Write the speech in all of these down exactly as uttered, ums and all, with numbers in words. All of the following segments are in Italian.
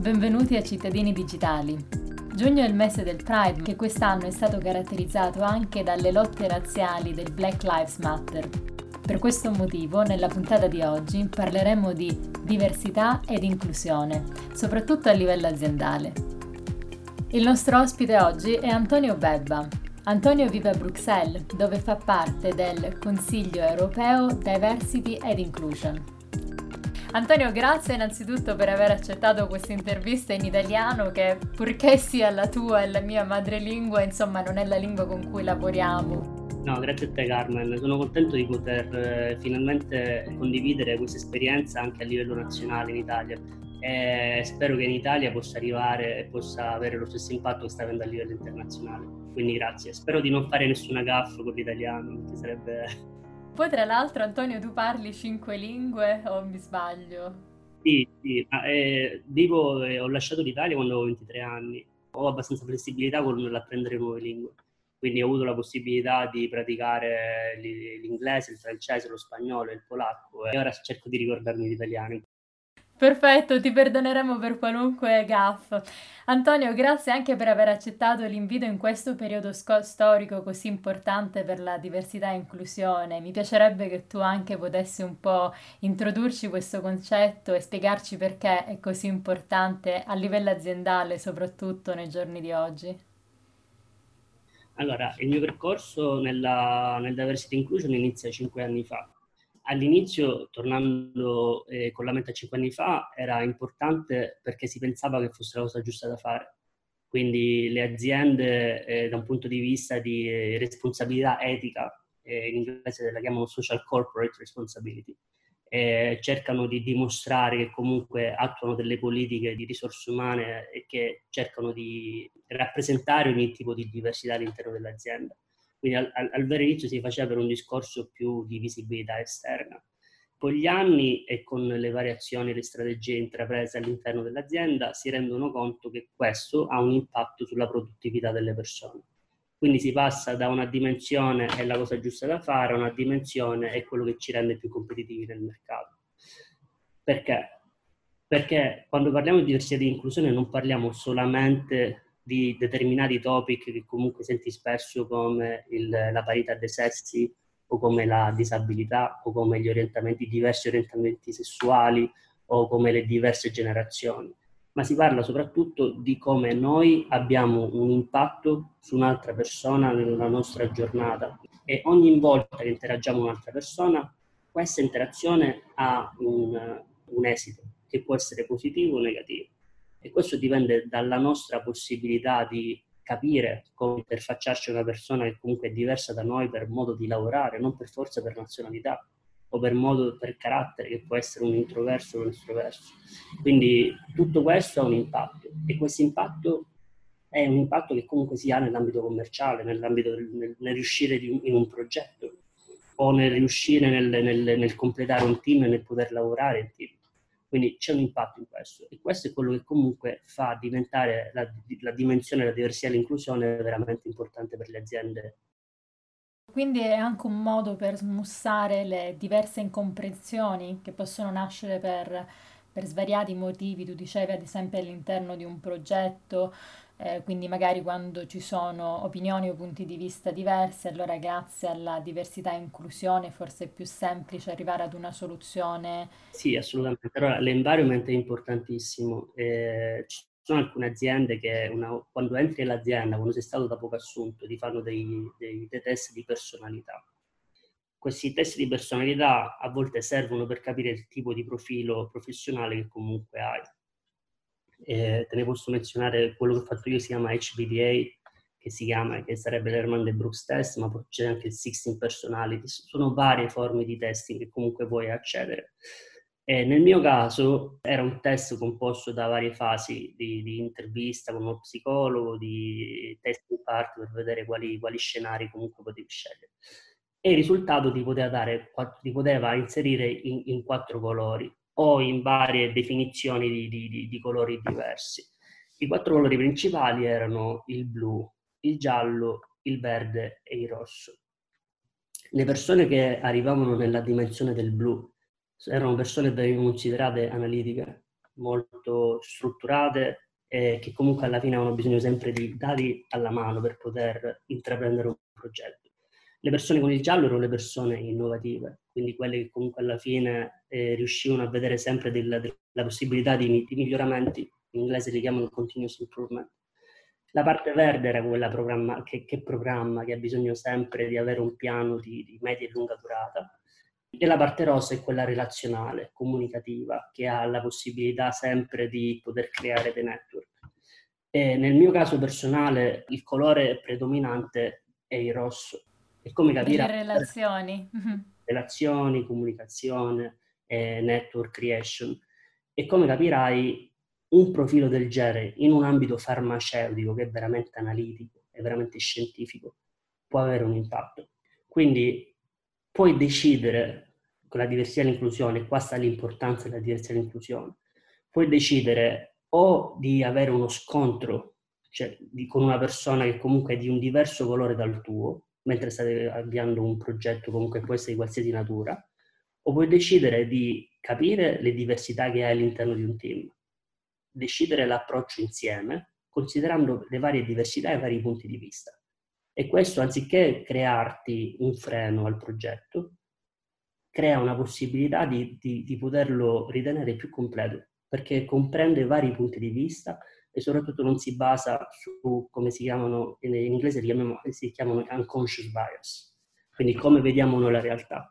Benvenuti a Cittadini Digitali. Giugno è il mese del Pride, che quest'anno è stato caratterizzato anche dalle lotte razziali del Black Lives Matter. Per questo motivo, nella puntata di oggi parleremo di diversità ed inclusione, soprattutto a livello aziendale. Il nostro ospite oggi è Antonio Bebba. Antonio vive a Bruxelles, dove fa parte del Consiglio Europeo Diversity and Inclusion. Antonio, grazie innanzitutto per aver accettato questa intervista in italiano che, purché sia la tua e la mia madrelingua, insomma non è la lingua con cui lavoriamo. No, grazie a te Carmen, sono contento di poter eh, finalmente condividere questa esperienza anche a livello nazionale in Italia e spero che in Italia possa arrivare e possa avere lo stesso impatto che sta avendo a livello internazionale, quindi grazie. Spero di non fare nessuna gaffa con l'italiano, perché sarebbe... Poi tra l'altro, Antonio, tu parli cinque lingue o mi sbaglio? Sì, sì, ma, eh, vivo e ho lasciato l'Italia quando avevo ventitré anni, ho abbastanza flessibilità con l'apprendere nuove lingue, quindi ho avuto la possibilità di praticare l'inglese, il francese, lo spagnolo e il polacco e ora cerco di ricordarmi l'italiano. Perfetto, ti perdoneremo per qualunque gaffe. Antonio, grazie anche per aver accettato l'invito in questo periodo sco- storico così importante per la diversità e inclusione. Mi piacerebbe che tu anche potessi un po' introdurci questo concetto e spiegarci perché è così importante a livello aziendale, soprattutto nei giorni di oggi. Allora, il mio percorso nella, nel Diversity Inclusion inizia cinque anni fa. All'inizio, tornando eh, con la mente a cinque anni fa, era importante perché si pensava che fosse la cosa giusta da fare. Quindi le aziende, eh, da un punto di vista di eh, responsabilità etica, eh, in inglese la chiamano social corporate responsibility, eh, cercano di dimostrare che comunque attuano delle politiche di risorse umane e che cercano di rappresentare ogni tipo di diversità all'interno dell'azienda. Quindi al, al, al vero inizio si faceva per un discorso più di visibilità esterna. Con gli anni e con le variazioni e le strategie intraprese all'interno dell'azienda si rendono conto che questo ha un impatto sulla produttività delle persone. Quindi si passa da una dimensione è la cosa giusta da fare a una dimensione è quello che ci rende più competitivi nel mercato. Perché? Perché quando parliamo di diversità e di inclusione non parliamo solamente di determinati topic che comunque senti spesso come il, la parità dei sessi o come la disabilità o come gli orientamenti, diversi orientamenti sessuali o come le diverse generazioni, ma si parla soprattutto di come noi abbiamo un impatto su un'altra persona nella nostra giornata e ogni volta che interagiamo con un'altra persona questa interazione ha un, un esito che può essere positivo o negativo. E questo dipende dalla nostra possibilità di capire come interfacciarci a una persona che comunque è diversa da noi per modo di lavorare, non per forza per nazionalità o per modo, per carattere, che può essere un introverso o un estroverso. Quindi tutto questo ha un impatto e questo impatto è un impatto che comunque si ha nell'ambito commerciale, nell'ambito del, nel, nel riuscire di, in un progetto o nel riuscire nel, nel, nel completare un team e nel poter lavorare in team. Quindi c'è un impatto in questo e questo è quello che comunque fa diventare la, la dimensione della diversità e l'inclusione veramente importante per le aziende. Quindi è anche un modo per smussare le diverse incomprensioni che possono nascere per, per svariati motivi. Tu dicevi ad esempio all'interno di un progetto, eh, quindi magari quando ci sono opinioni o punti di vista diversi, allora grazie alla diversità e inclusione forse è più semplice arrivare ad una soluzione. Sì, assolutamente. Allora, l'environment è importantissimo. Eh, ci sono alcune aziende che una, quando entri nell'azienda, quando sei stato da poco assunto, ti fanno dei, dei, dei test di personalità. Questi test di personalità a volte servono per capire il tipo di profilo professionale che comunque hai. Eh, te ne posso menzionare quello che ho fatto io, si chiama H B D A, che si chiama, che sarebbe l'Herman de Brooks test, ma poi c'è anche il sixteen personality, sono varie forme di testing che comunque puoi accedere. E nel mio caso era un test composto da varie fasi di, di intervista con uno psicologo, di testing part per vedere quali, quali scenari comunque potevi scegliere. E il risultato ti poteva, dare, ti poteva inserire in, in quattro colori o in varie definizioni di, di, di colori diversi. I quattro colori principali erano il blu, il giallo, il verde e il rosso. Le persone che arrivavano nella dimensione del blu erano persone che venivano considerate analitiche, molto strutturate e che comunque alla fine hanno bisogno sempre di dati alla mano per poter intraprendere un progetto. Le persone con il giallo erano le persone innovative, quindi quelle che comunque alla fine eh, riuscivano a vedere sempre della, della possibilità di, di miglioramenti, in inglese li chiamano continuous improvement. La parte verde era quella programma, che, che programma, che ha bisogno sempre di avere un piano di, di media e lunga durata. E la parte rossa è quella relazionale, comunicativa, che ha la possibilità sempre di poter creare dei network. E nel mio caso personale il colore predominante è il rosso. E come Per le capirai, relazioni. relazioni, comunicazione, eh, network creation. E come capirai, un profilo del genere in un ambito farmaceutico che è veramente analitico, è veramente scientifico, può avere un impatto. Quindi puoi decidere con la diversità e l'inclusione, e qua sta l'importanza della diversità e l'inclusione, puoi decidere o di avere uno scontro, cioè di, con una persona che comunque è di un diverso colore dal tuo, mentre state avviando un progetto comunque può essere di qualsiasi natura, o puoi decidere di capire le diversità che hai all'interno di un team, decidere l'approccio insieme, considerando le varie diversità e i vari punti di vista. E questo, anziché crearti un freno al progetto, crea una possibilità di, di, di poterlo ritenere più completo, perché comprende vari punti di vista e soprattutto non si basa su, come si chiamano, in inglese si chiamano, si chiamano unconscious bias, quindi come vediamo noi la realtà.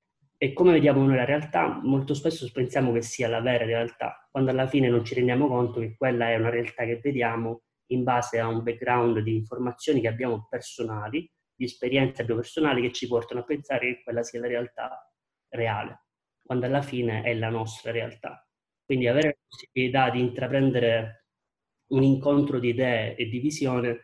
E come vediamo noi la realtà, molto spesso pensiamo che sia la vera realtà, quando alla fine non ci rendiamo conto che quella è una realtà che vediamo in base a un background di informazioni che abbiamo personali, di esperienze abbiamo personali che ci portano a pensare che quella sia la realtà reale, quando alla fine è la nostra realtà. Quindi avere la possibilità di intraprendere un incontro di idee e di visione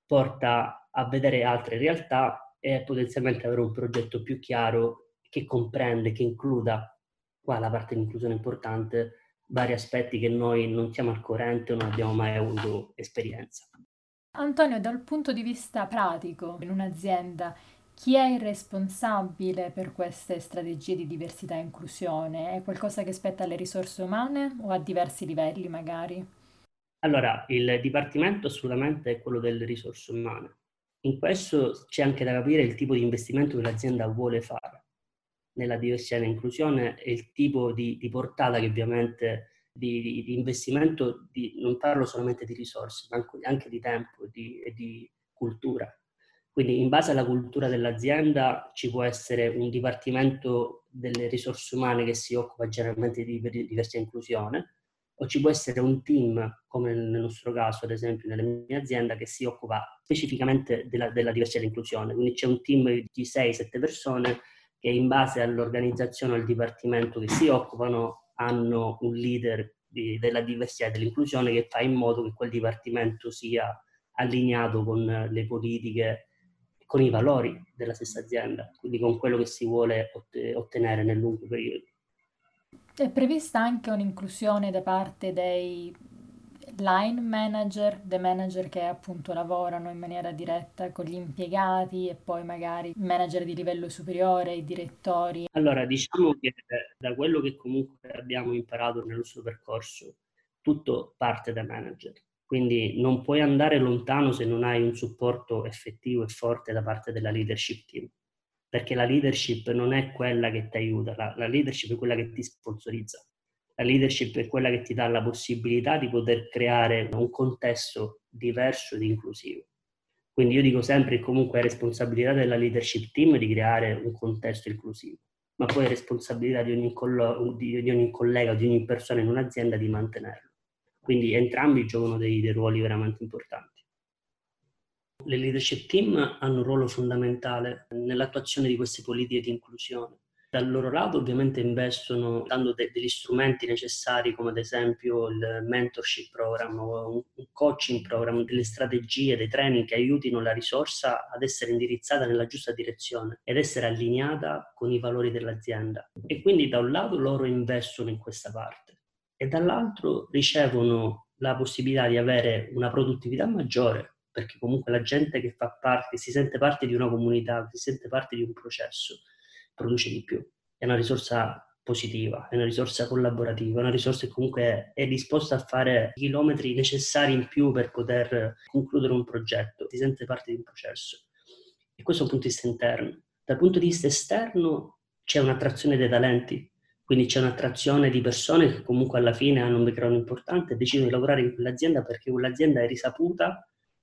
porta a vedere altre realtà e potenzialmente avere un progetto più chiaro che comprende, che includa, qua la parte di inclusione importante, vari aspetti che noi non siamo al corrente o non abbiamo mai avuto esperienza. Antonio, dal punto di vista pratico, in un'azienda, chi è il responsabile per queste strategie di diversità e inclusione? È qualcosa che spetta alle risorse umane o a diversi livelli magari? Allora, il dipartimento assolutamente è quello delle risorse umane. In questo c'è anche da capire il tipo di investimento che l'azienda vuole fare nella diversità e nell'inclusione e il tipo di, di portata che ovviamente di, di, di investimento, di, non parlo solamente di risorse, ma anche di tempo di, e di cultura. Quindi in base alla cultura dell'azienda ci può essere un dipartimento delle risorse umane che si occupa generalmente di diversità e inclusione, o ci può essere un team, come nel nostro caso, ad esempio, nella mia azienda, che si occupa specificamente della, della diversità e inclusione. Quindi c'è un team di sei sette persone che in base all'organizzazione, al dipartimento che si occupano, hanno un leader di, della diversità e dell'inclusione che fa in modo che quel dipartimento sia allineato con le politiche, con i valori della stessa azienda, quindi con quello che si vuole ottenere nel lungo periodo. È prevista anche un'inclusione da parte dei line manager, dei manager che appunto lavorano in maniera diretta con gli impiegati e poi magari manager di livello superiore, i direttori. Allora, diciamo che da quello che comunque abbiamo imparato nel nostro percorso, tutto parte da manager. Quindi non puoi andare lontano se non hai un supporto effettivo e forte da parte della leadership team. Perché la leadership non è quella che ti aiuta, la, la leadership è quella che ti sponsorizza. La leadership è quella che ti dà la possibilità di poter creare un contesto diverso ed inclusivo. Quindi io dico sempre che comunque è responsabilità della leadership team di creare un contesto inclusivo, ma poi è responsabilità di ogni, collo- di, di ogni collega, di ogni persona in un'azienda di mantenerlo. Quindi entrambi giocano dei, dei ruoli veramente importanti. Le leadership team hanno un ruolo fondamentale nell'attuazione di queste politiche di inclusione. Dal loro lato ovviamente investono dando de- degli strumenti necessari come ad esempio il mentorship program o un coaching program, delle strategie, dei training che aiutino la risorsa ad essere indirizzata nella giusta direzione ed essere allineata con i valori dell'azienda. E quindi da un lato loro investono in questa parte e dall'altro ricevono la possibilità di avere una produttività maggiore, perché comunque la gente che fa parte, che si sente parte di una comunità, che si sente parte di un processo, produce di più. È una risorsa positiva, è una risorsa collaborativa, è una risorsa che comunque è disposta a fare i chilometri necessari in più per poter concludere un progetto, si sente parte di un processo. E questo è un punto di vista interno. Dal punto di vista esterno c'è un'attrazione dei talenti, quindi c'è un'attrazione di persone che comunque alla fine hanno un background importante e decidono di lavorare in quell'azienda perché quell'azienda è risaputa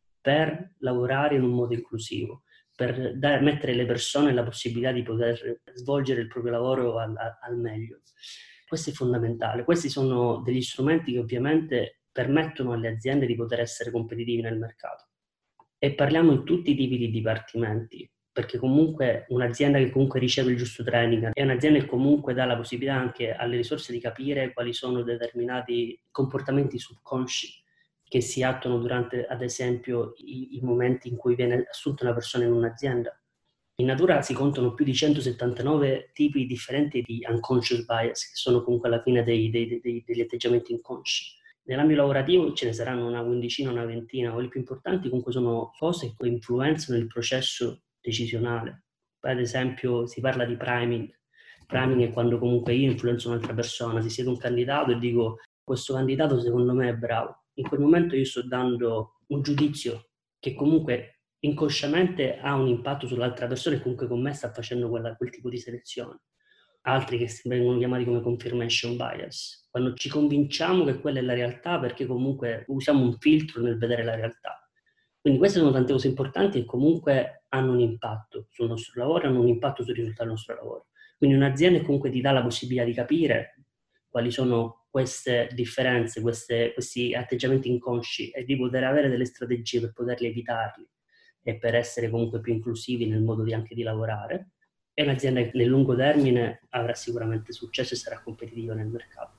per lavorare in un modo inclusivo, per dare, mettere alle persone la possibilità di poter svolgere il proprio lavoro al, al meglio. Questo è fondamentale. Questi sono degli strumenti che ovviamente permettono alle aziende di poter essere competitivi nel mercato. E parliamo in tutti i tipi di dipartimenti, perché comunque un'azienda che comunque riceve il giusto training è un'azienda che comunque dà la possibilità anche alle risorse di capire quali sono determinati comportamenti subconsci che si attuano durante, ad esempio, i, i momenti in cui viene assunta una persona in un'azienda. In natura si contano più di centosettantanove tipi differenti di unconscious bias, che sono comunque alla fine dei, dei, dei, degli atteggiamenti inconsci. Nell'ambito lavorativo ce ne saranno una quindicina, una ventina, quelli più importanti comunque sono cose che influenzano il processo decisionale. Ad esempio si parla di priming. Priming è quando comunque io influenzo un'altra persona, si siede un candidato e dico questo candidato secondo me è bravo. In quel momento io sto dando un giudizio che comunque inconsciamente ha un impatto sull'altra persona e comunque con me sta facendo quella, quel tipo di selezione. Altri che vengono chiamati come confirmation bias, quando ci convinciamo che quella è la realtà perché comunque usiamo un filtro nel vedere la realtà. Quindi queste sono tante cose importanti e comunque hanno un impatto sul nostro lavoro, hanno un impatto sul risultato del nostro lavoro. Quindi un'azienda comunque ti dà la possibilità di capire quali sono queste differenze, queste, questi atteggiamenti inconsci e di poter avere delle strategie per poterli evitarli e per essere comunque più inclusivi nel modo di anche di lavorare. È un'azienda che nel lungo termine avrà sicuramente successo e sarà competitiva nel mercato.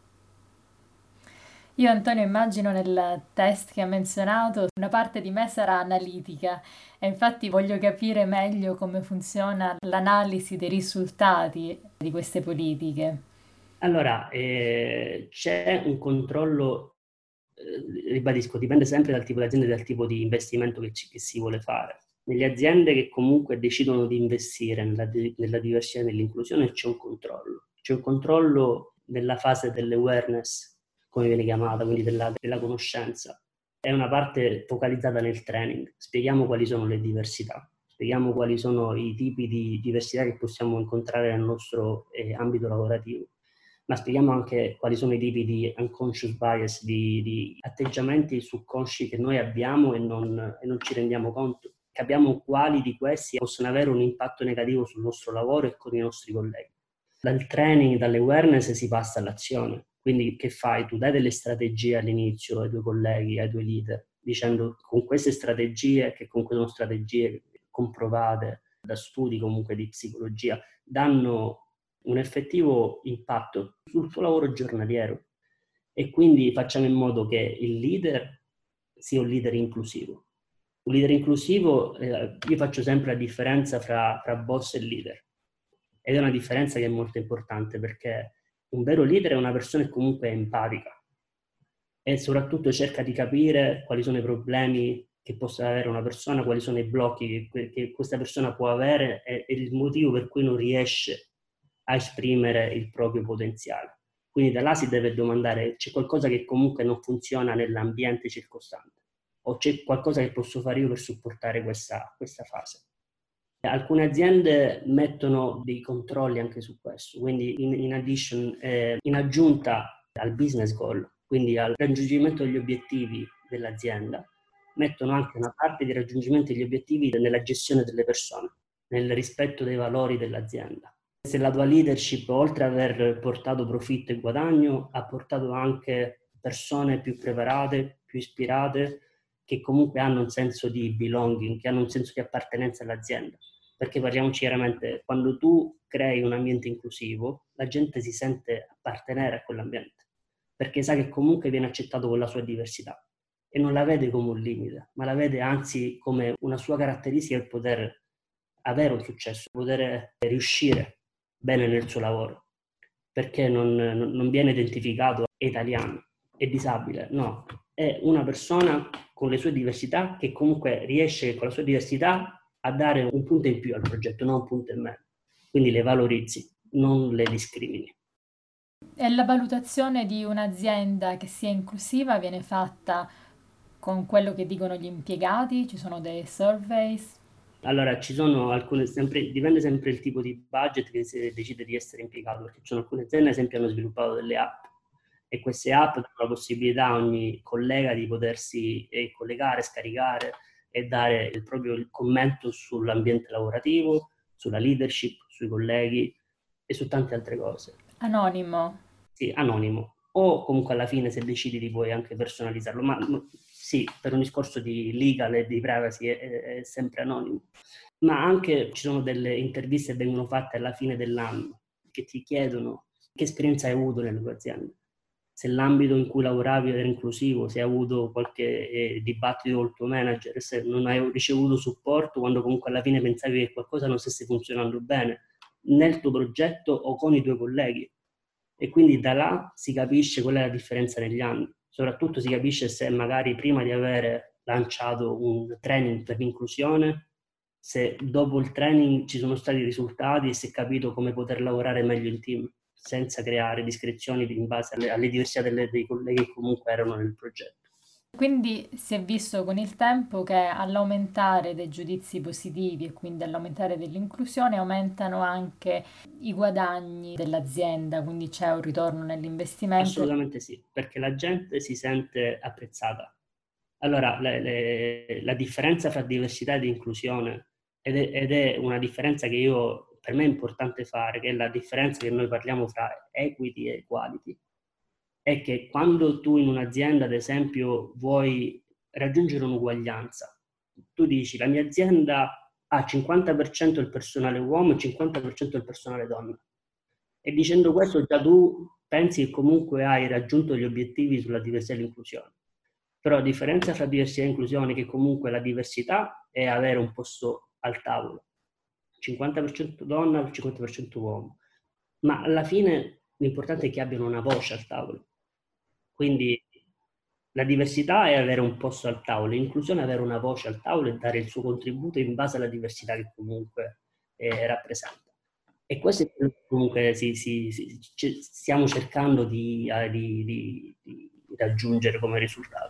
Io, Antonio, immagino nel test che ha menzionato, una parte di me sarà analitica e infatti voglio capire meglio come funziona l'analisi dei risultati di queste politiche. Allora, eh, c'è un controllo, eh, ribadisco, dipende sempre dal tipo di azienda e dal tipo di investimento che, ci, che si vuole fare. Nelle aziende che comunque decidono di investire nella, nella diversità e nell'inclusione c'è un controllo. C'è un controllo nella fase dell'awareness, come viene chiamata, quindi della, della conoscenza. È una parte focalizzata nel training. Spieghiamo quali sono le diversità, spieghiamo quali sono i tipi di diversità che possiamo incontrare nel nostro eh, ambito lavorativo, ma spieghiamo anche quali sono i tipi di unconscious bias, di, di atteggiamenti subconsci che noi abbiamo e non, e non ci rendiamo conto. Capiamo quali di questi possono avere un impatto negativo sul nostro lavoro e con i nostri colleghi. Dal training, dall'awareness si passa all'azione. Quindi che fai? Tu dai delle strategie all'inizio ai tuoi colleghi, ai tuoi leader, dicendo con queste strategie, che comunque sono strategie comprovate da studi comunque di psicologia, danno un effettivo impatto sul tuo lavoro giornaliero e quindi facciamo in modo che il leader sia un leader inclusivo. Un leader inclusivo, eh, io faccio sempre la differenza fra, fra boss e leader ed è una differenza che è molto importante perché un vero leader è una persona che comunque è empatica e soprattutto cerca di capire quali sono i problemi che possa avere una persona, quali sono i blocchi che, che questa persona può avere e, e il motivo per cui non riesce a esprimere il proprio potenziale. Quindi da là si deve domandare, c'è qualcosa che comunque non funziona nell'ambiente circostante o c'è qualcosa che posso fare io per supportare questa, questa fase. Alcune aziende mettono dei controlli anche su questo, quindi in, in, addition, eh, in aggiunta al business goal, quindi al raggiungimento degli obiettivi dell'azienda, mettono anche una parte di raggiungimento degli obiettivi nella gestione delle persone, nel rispetto dei valori dell'azienda. Se la tua leadership, oltre ad aver portato profitto e guadagno, ha portato anche persone più preparate, più ispirate, che comunque hanno un senso di belonging, che hanno un senso di appartenenza all'azienda. Perché parliamoci chiaramente, quando tu crei un ambiente inclusivo, la gente si sente appartenere a quell'ambiente, perché sa che comunque viene accettato con la sua diversità e non la vede come un limite, ma la vede anzi come una sua caratteristica per poter avere un successo, poter riuscire bene nel suo lavoro, perché non, non viene identificato è italiano, è disabile, no, è una persona con le sue diversità che comunque riesce con la sua diversità a dare un punto in più al progetto, non un punto in meno. Quindi le valorizzi, non le discrimini. E la valutazione di un'azienda che sia inclusiva viene fatta con quello che dicono gli impiegati? Ci sono dei surveys? Allora, ci sono alcune, sempre, dipende sempre il tipo di budget che si decide di essere impiegato, perché ci sono alcune aziende, ad esempio, hanno sviluppato delle app e queste app danno la possibilità a ogni collega di potersi eh, collegare, scaricare e dare il proprio commento sull'ambiente lavorativo, sulla leadership, sui colleghi e su tante altre cose. Anonimo? Sì, anonimo. O comunque alla fine, se decidi, di puoi anche personalizzarlo, ma sì, per un discorso di legal e di privacy è, è, è sempre anonimo. Ma anche ci sono delle interviste che vengono fatte alla fine dell'anno che ti chiedono che esperienza hai avuto nelle tue aziende, se l'ambito in cui lavoravi era inclusivo, se hai avuto qualche eh, dibattito col tuo manager, se non hai ricevuto supporto quando comunque alla fine pensavi che qualcosa non stesse funzionando bene nel tuo progetto o con i tuoi colleghi. E quindi da là si capisce qual è la differenza negli anni. Soprattutto si capisce se magari prima di aver lanciato un training per l'inclusione, se dopo il training ci sono stati risultati e si è capito come poter lavorare meglio in team, senza creare discrezioni in base alle, alle diversità delle, dei colleghi che comunque erano nel progetto. Quindi si è visto con il tempo che all'aumentare dei giudizi positivi e quindi all'aumentare dell'inclusione aumentano anche i guadagni dell'azienda, quindi c'è un ritorno nell'investimento. Assolutamente sì, perché la gente si sente apprezzata. Allora, le, le, la differenza fra diversità ed inclusione, ed è, ed è una differenza che io, per me è importante fare, che è la differenza che noi parliamo fra equity e equality, è che quando tu in un'azienda, ad esempio, vuoi raggiungere un'uguaglianza, tu dici la mia azienda ha cinquanta per cento il personale uomo e cinquanta per cento il personale donna. E dicendo questo già tu pensi che comunque hai raggiunto gli obiettivi sulla diversità e l'inclusione. Però la differenza fra diversità e inclusione è che comunque la diversità è avere un posto al tavolo. cinquanta per cento donna, cinquanta per cento uomo. Ma alla fine l'importante è che abbiano una voce al tavolo. Quindi la diversità è avere un posto al tavolo, l'inclusione è avere una voce al tavolo e dare il suo contributo in base alla diversità che comunque eh, rappresenta. E questo è quello che comunque si, si, si, ci, stiamo cercando di, eh, di, di, di raggiungere come risultato.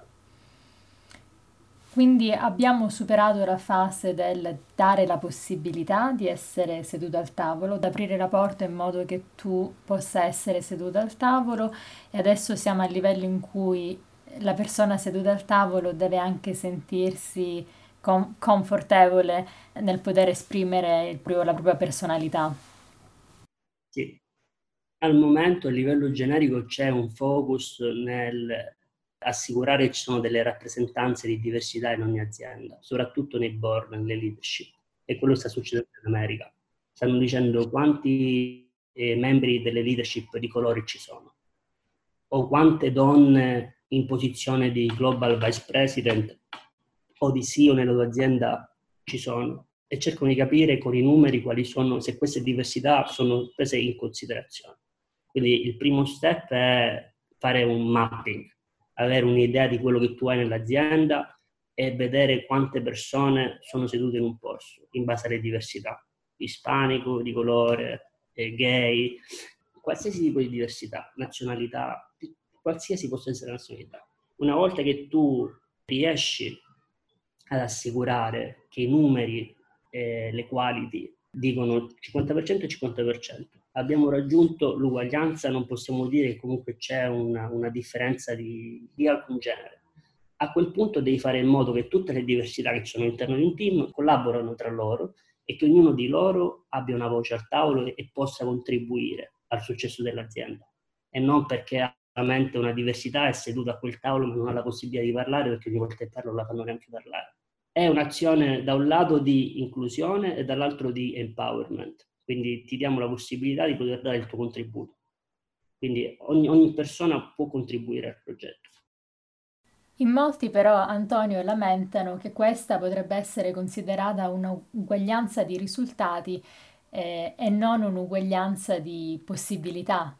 Quindi abbiamo superato la fase del dare la possibilità di essere seduto al tavolo, di aprire la porta in modo che tu possa essere seduto al tavolo e adesso siamo al livello in cui la persona seduta al tavolo deve anche sentirsi com- confortevole nel poter esprimere il proprio- la propria personalità. Sì. Al momento a livello generico c'è un focus nel assicurare che ci sono delle rappresentanze di diversità in ogni azienda, soprattutto nei board, nelle leadership. E quello sta succedendo in America. Stanno dicendo quanti eh, membri delle leadership di colore ci sono, o quante donne in posizione di global vice president o di C E O nella tua azienda ci sono, e cercano di capire con i numeri quali sono, se queste diversità sono prese in considerazione. Quindi il primo step è fare un mapping, avere un'idea di quello che tu hai nell'azienda e vedere quante persone sono sedute in un posto in base alle diversità, ispanico, di colore, eh, gay, qualsiasi tipo di diversità, nazionalità, qualsiasi possa essere la nazionalità. Una volta che tu riesci ad assicurare che i numeri e le quality dicono cinquanta per cento e cinquanta per cento, abbiamo raggiunto l'uguaglianza, non possiamo dire che comunque c'è una, una differenza di, di alcun genere. A quel punto devi fare in modo che tutte le diversità che sono all'interno di un team collaborano tra loro e che ognuno di loro abbia una voce al tavolo e, e possa contribuire al successo dell'azienda. E non perché veramente una diversità è seduta a quel tavolo ma non ha la possibilità di parlare, perché ogni volta che parlo non la fanno neanche parlare. È un'azione da un lato di inclusione e dall'altro di empowerment, quindi ti diamo la possibilità di poter dare il tuo contributo. Quindi ogni, ogni persona può contribuire al progetto. In molti però, Antonio, lamentano che questa potrebbe essere considerata un'uguaglianza di risultati eh, e non un'uguaglianza di possibilità.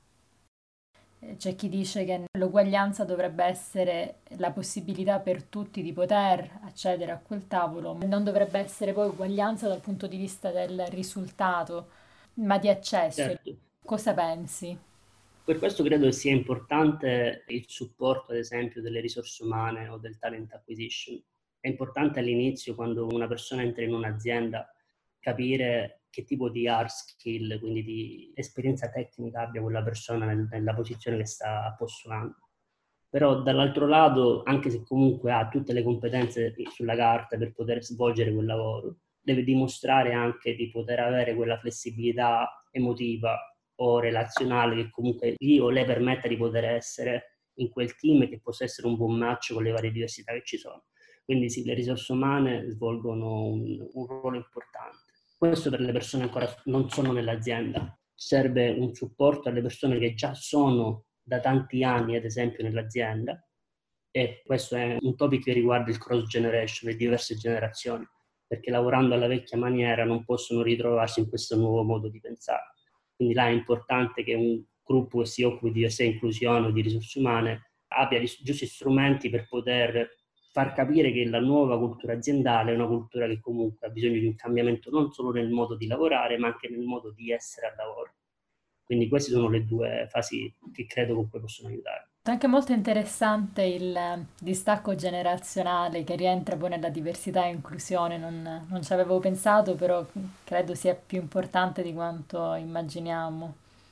C'è chi dice che l'uguaglianza dovrebbe essere la possibilità per tutti di poter accedere a quel tavolo, non dovrebbe essere poi uguaglianza dal punto di vista del risultato, ma di accesso. Certo. Cosa pensi? Per questo credo che sia importante il supporto, ad esempio, delle risorse umane o del talent acquisition. È importante all'inizio, quando una persona entra in un'azienda, capire che tipo di hard skill, quindi di esperienza tecnica abbia quella persona nel, nella posizione che sta postulando. Però dall'altro lato, anche se comunque ha tutte le competenze sulla carta per poter svolgere quel lavoro, deve dimostrare anche di poter avere quella flessibilità emotiva o relazionale che comunque gli o lei permetta di poter essere in quel team e che possa essere un buon match con le varie diversità che ci sono. Quindi sì, le risorse umane svolgono un, un ruolo importante. Questo per le persone che ancora non sono nell'azienda. Serve un supporto alle persone che già sono da tanti anni, ad esempio, nell'azienda, e questo è un topic che riguarda il cross generation, le diverse generazioni, perché lavorando alla vecchia maniera non possono ritrovarsi in questo nuovo modo di pensare. Quindi là è importante che un gruppo che si occupi di diversa inclusione o di risorse umane abbia gli giusti strumenti per poter far capire che la nuova cultura aziendale è una cultura che comunque ha bisogno di un cambiamento non solo nel modo di lavorare, ma anche nel modo di essere al lavoro. Quindi queste sono le due fasi che credo comunque possono aiutare. È anche molto interessante il distacco generazionale che rientra poi nella diversità e inclusione, non, non ci avevo pensato, però credo sia più importante di quanto immaginiamo.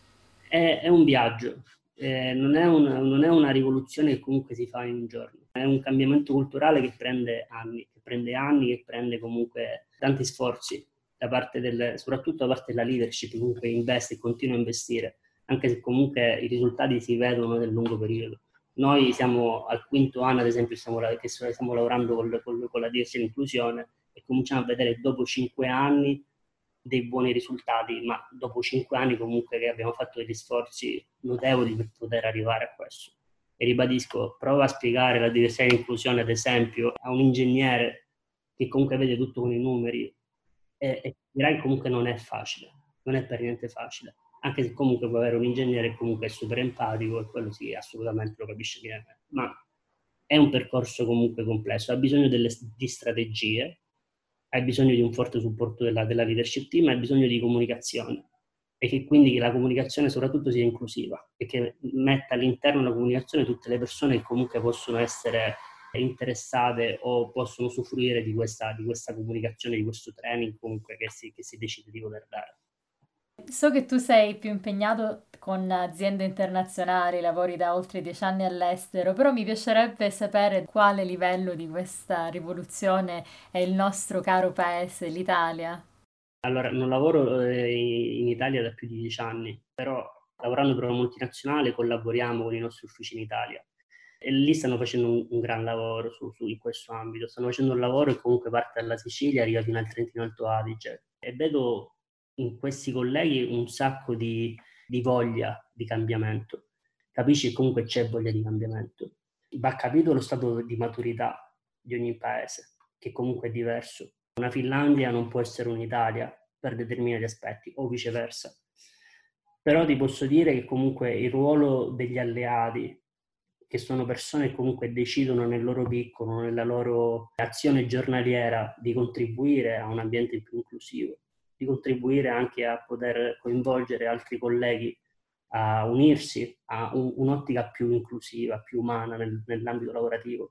È, è un viaggio, eh, non, è una, non è una rivoluzione che comunque si fa in un giorno, è un cambiamento culturale che prende anni, che prende anni, che prende comunque tanti sforzi, da parte del, soprattutto da parte della leadership, che comunque investe e continua a investire, anche se comunque i risultati si vedono nel lungo periodo. Noi siamo al quinto anno, ad esempio, stiamo, che stiamo lavorando con, con, con la diversità e l'inclusione e cominciamo a vedere dopo cinque anni dei buoni risultati, ma dopo cinque anni comunque che abbiamo fatto degli sforzi notevoli per poter arrivare a questo. E ribadisco, prova a spiegare la diversità e l'inclusione, ad esempio, a un ingegnere che comunque vede tutto con i numeri e, e dirà che comunque non è facile, non è per niente facile, anche se comunque può avere un ingegnere che comunque è super empatico e quello sì, assolutamente lo capisce bene, ma è un percorso comunque complesso, ha bisogno delle, di strategie, hai bisogno di un forte supporto della, della leadership team, hai bisogno di comunicazione e che quindi la comunicazione soprattutto sia inclusiva e che metta all'interno della comunicazione tutte le persone che comunque possono essere interessate o possono usufruire di questa, di questa comunicazione, di questo training comunque che si, che si decide di voler dare. So che tu sei più impegnato con aziende internazionali, lavori da oltre dieci anni all'estero, però mi piacerebbe sapere quale livello di questa rivoluzione è il nostro caro paese, l'Italia. Allora, non lavoro in Italia da più di dieci anni, però lavorando per una multinazionale collaboriamo con i nostri uffici in Italia e lì stanno facendo un, un gran lavoro su, su, in questo ambito. Stanno facendo un lavoro che comunque parte dalla Sicilia, arriva fino al Trentino Alto Adige e vedo in questi colleghi un sacco di, di voglia di cambiamento. Capisci che comunque c'è voglia di cambiamento. Va capito lo stato di maturità di ogni paese, che comunque è diverso. Una Finlandia non può essere un'Italia per determinati aspetti, o viceversa. Però ti posso dire che comunque il ruolo degli alleati, che sono persone che comunque decidono nel loro piccolo, nella loro azione giornaliera, di contribuire a un ambiente più inclusivo, di contribuire anche a poter coinvolgere altri colleghi a unirsi a un, un'ottica più inclusiva, più umana nel, nell'ambito lavorativo,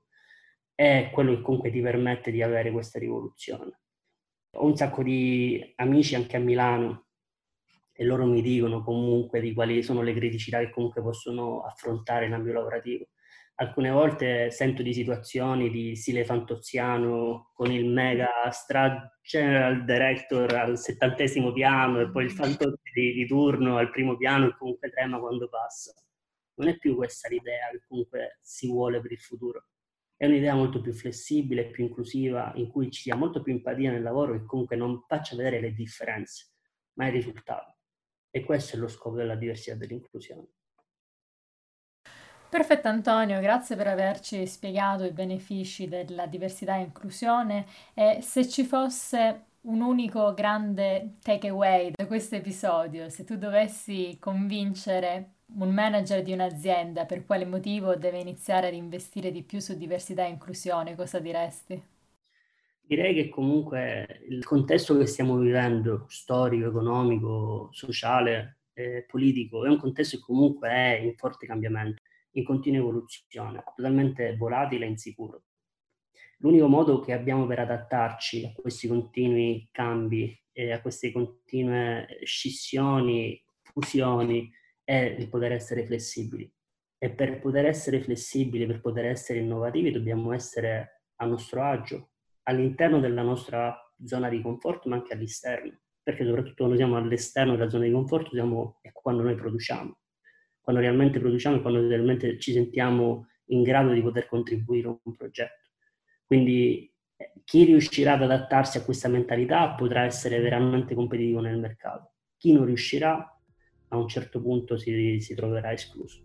è quello che comunque ti permette di avere questa rivoluzione. Ho un sacco di amici anche a Milano e loro mi dicono comunque di quali sono le criticità che comunque possono affrontare in ambito lavorativo. Alcune volte sento di situazioni di stile fantoziano con il mega stra general director al settantesimo piano e poi il fantozzi di, di turno al primo piano e comunque trema quando passa. Non è più questa l'idea che comunque si vuole per il futuro. È un'idea molto più flessibile, più inclusiva, in cui ci sia molto più empatia nel lavoro e comunque non faccia vedere le differenze, ma il risultato. E questo è lo scopo della diversità e dell'inclusione. Perfetto Antonio, grazie per averci spiegato i benefici della diversità e inclusione e se ci fosse un unico grande takeaway da questo episodio, se tu dovessi convincere un manager di un'azienda per quale motivo deve iniziare ad investire di più su diversità e inclusione, cosa diresti? Direi che comunque il contesto che stiamo vivendo, storico, economico, sociale, eh, politico, è un contesto che comunque è in forte cambiamento, in continua evoluzione, totalmente volatile e insicuro. L'unico modo che abbiamo per adattarci a questi continui cambi e a queste continue scissioni, fusioni, è il poter essere flessibili. E per poter essere flessibili, per poter essere innovativi, dobbiamo essere a nostro agio, all'interno della nostra zona di conforto, ma anche all'esterno. Perché soprattutto quando siamo all'esterno della zona di conforto siamo, è quando noi produciamo. Quando realmente produciamo e quando realmente ci sentiamo in grado di poter contribuire a un progetto. Quindi chi riuscirà ad adattarsi a questa mentalità potrà essere veramente competitivo nel mercato. Chi non riuscirà, a un certo punto si, si troverà escluso.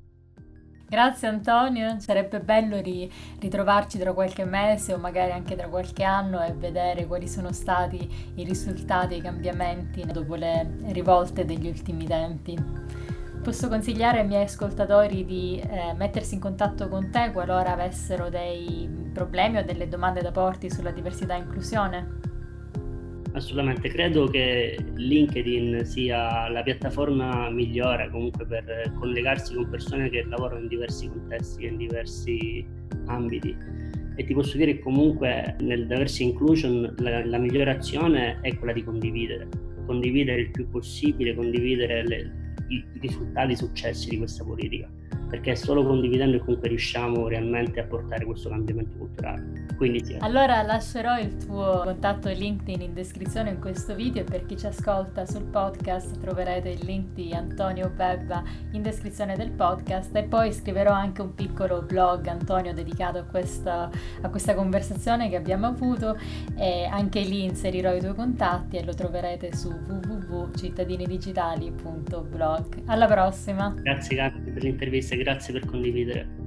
Grazie Antonio, sarebbe bello ri- ritrovarci tra qualche mese o magari anche tra qualche anno e vedere quali sono stati i risultati e i cambiamenti dopo le rivolte degli ultimi tempi. Posso consigliare ai miei ascoltatori di eh, mettersi in contatto con te qualora avessero dei problemi o delle domande da porti sulla diversità e inclusione? Assolutamente, credo che LinkedIn sia la piattaforma migliore comunque per collegarsi con persone che lavorano in diversi contesti e in diversi ambiti. E ti posso dire che comunque nel diversity inclusion la, la migliore azione è quella di condividere, condividere il più possibile, condividere le, i risultati, i successi di questa politica, perché solo condividendo e comunque riusciamo realmente a portare questo cambiamento culturale. Quindi sì. Allora lascerò il tuo contatto LinkedIn in descrizione in questo video e per chi ci ascolta sul podcast troverete il link di Antonio Bebba in descrizione del podcast e poi scriverò anche un piccolo blog, Antonio, dedicato a questa, a questa conversazione che abbiamo avuto, e anche lì inserirò i tuoi contatti e lo troverete su w w w punto cittadinidigitali punto blog. Alla prossima! Grazie, grazie per l'intervista e grazie per condividere.